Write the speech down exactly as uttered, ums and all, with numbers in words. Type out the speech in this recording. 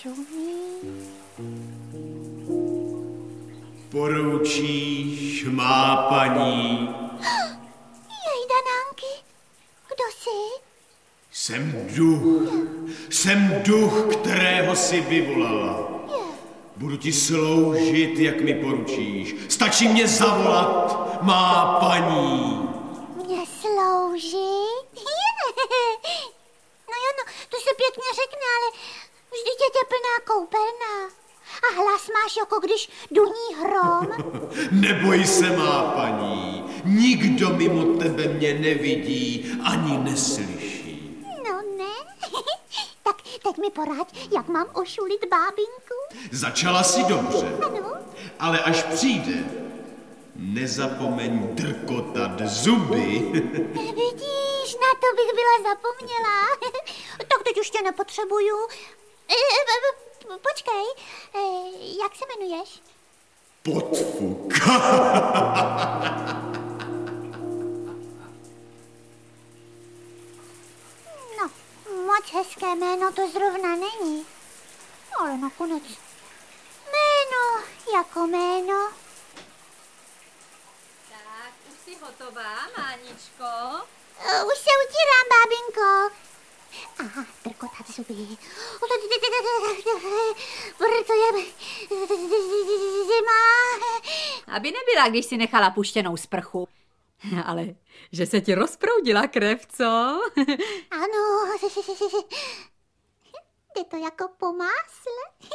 šumí. Poroučíš, má paní. Jejda, Nánky, kdo jsi? Jsem duch. Jsem duch, kterého si vyvolala. Budu ti sloužit, jak mi poručíš. Stačí mě zavolat, má paní. Mě sloužit? No jo, no, to se pěkně řekne, ale vždyť je teplná koupelna. A hlas máš, jako když duní hrom. Neboj se, má paní. Nikdo mimo tebe mě nevidí ani neslyší. No ne. Tak teď mi poraď, jak mám ošulit bábinku. Začala si dobře. Ano. Ale až přijde, nezapomeň drkotat zuby. Vidíš, na to bych byla zapomněla. Tak teď už tě nepotřebuju. E, e, počkej, e, jak se jmenuješ? Podfuk. No, moc hezké jméno to zrovna není. Ale nakonec jméno jako jméno. Tak, už jsi hotová, Máničko? Uh, už se utírám, bábinko. Aha, drkotat zuby. Protože zima. Aby nebyla, když si nechala puštěnou sprchu. Ale že se ti rozproudila krev, co? Ano, je to jako po másle.